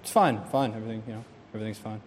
It's fine. Everything's fine.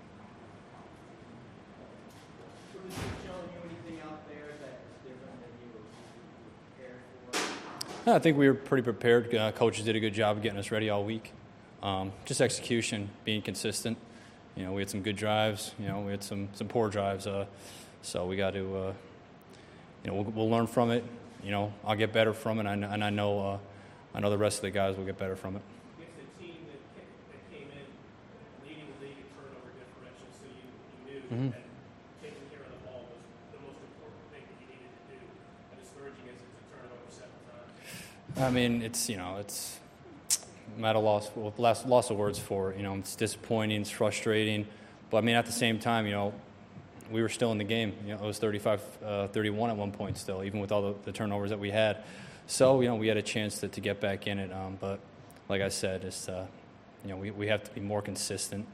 Was he showing you anything out there that's different than you were prepared for? I think we were pretty prepared. Coaches did a good job of getting us ready all week. Just execution, being consistent. We had some good drives. We had some poor drives. So we got to, we'll learn from it. I'll get better from it, and I know the rest of the guys will get better from it. Against a team that came in leading the league in turnover differential, so you knew that taking care of the ball was the most important thing that you needed to do. And discouraging as it's a turnover 7 times. I mean, it's I'm at a loss of words for it. It's disappointing, it's frustrating, but I mean at the same time, we were still in the game. It was 35-31 at one point still, even with all the turnovers that we had. So we had a chance to get back in it. But like I said, it's we have to be more consistent.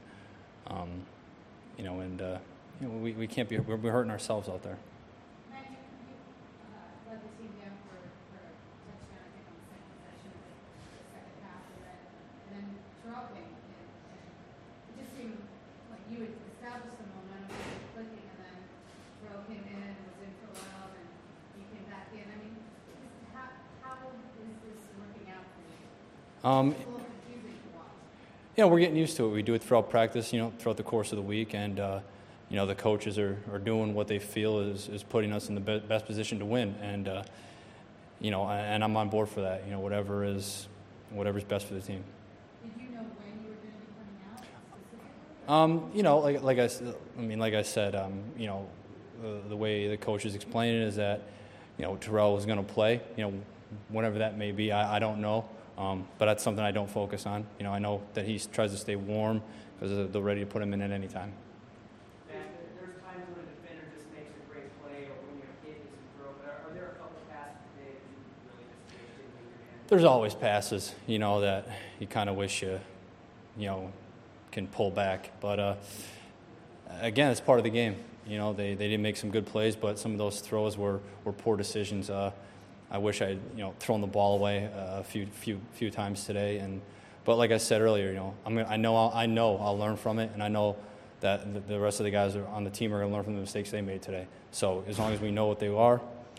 We can't be. We're hurting ourselves out there. Matt, you led the team down for a touchdown, I think, on the second possession of the second half, and then Terrell came in. And it just seemed like you had established the momentum, clicking, and then Terrell came in and was in for a while, and you came back in. I mean, how is this working out for you? It's a little confusing to watch. Yeah, we're getting used to it. We do it throughout practice, throughout the course of the week, and the coaches are doing what they feel is putting us in the best position to win, and and I'm on board for that. Whatever's best for the team. Did you know when you were going to be coming out specifically? Like I said, the way the coaches explain it is that Terrell is going to play. Whenever that may be, I don't know. But that's something I don't focus on. I know that he tries to stay warm because they're ready to put him in at any time. There's times when a defender just makes a great play or when you're hit some throw, but are there a couple passes today that you really just didn't leave your hand? There's always passes, that you kind of wish you can pull back. But again, it's part of the game. They did make some good plays, but some of those throws were poor decisions. I wish I had thrown the ball away a few times today, but like I said earlier, I know I'll learn from it, and I know that the rest of the guys on the team are going to learn from the mistakes they made today. So as long as we know what they are,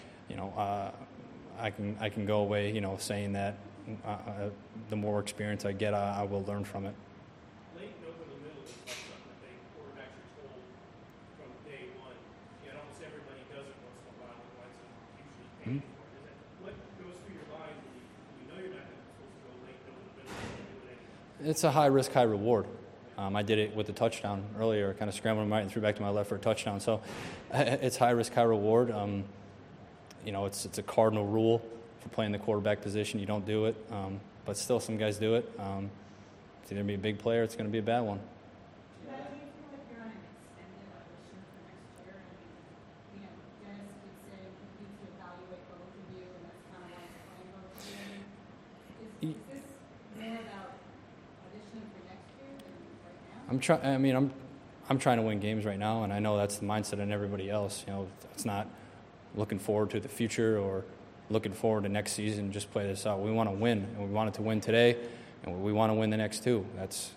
I can go away saying that the more experience I get, I will learn from it. Late and over the middle is like something that they quarterbacks are told from day one. Almost everybody does it once in a while, otherwise it's usually painful. What goes through your mind when you know you're not supposed to go late and over the middle and do it anyway? It's a high risk, high reward. I did it with the touchdown earlier, kind of scrambled right and threw back to my left for a touchdown. So it's high risk, high reward. It's a cardinal rule for playing the quarterback position. You don't do it, but still some guys do it. It's either going to be a big player or it's going to be a bad one. Matt, do you feel like you're on an extended audition for next year? I mean, Dennis did say he needs to evaluate both of you, and that's kind of why he's playing both of you. Is this more about auditioning for next year than right now? I'm trying to win games right now, and I know that's the mindset of everybody else. It's not looking forward to the future or looking forward to next season. Just play this out. We want to win, and we wanted to win today, and we want to win the next two.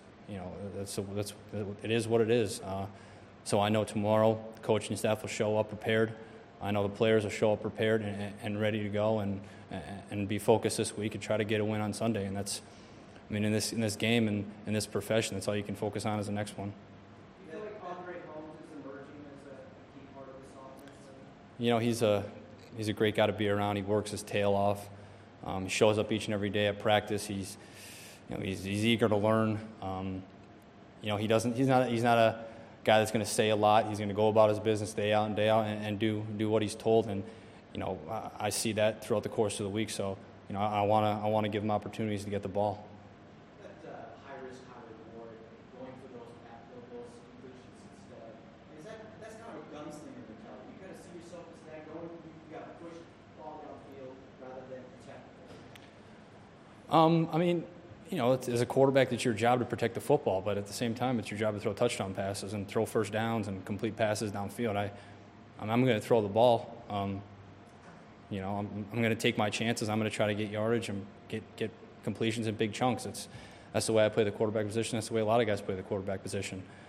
It is what it is. So I know tomorrow the coaching staff will show up prepared. I know the players will show up prepared and ready to go and be focused this week and try to get a win on Sunday. And that's, in this game and in this profession, that's all you can focus on is the next one. Do you feel like Andre Holmes is emerging as a key part of this offense? He's a great guy to be around. He works his tail off. He shows up each and every day at practice. He's eager to learn. He's not a guy that's going to say a lot. He's going to go about his business day out and day out and do what he's told. And I see that throughout the course of the week. So I want to give him opportunities to get the ball. That high risk, high reward, going for those completions instead. That's kind of a gunslinger mentality. You got to see yourself as that going. You got to push the ball downfield rather than protect. As a quarterback, it's your job to protect the football, but at the same time, it's your job to throw touchdown passes and throw first downs and complete passes downfield. I'm going to throw the ball. I'm going to take my chances. I'm going to try to get yardage and get completions in big chunks. That's the way I play the quarterback position. That's the way a lot of guys play the quarterback position.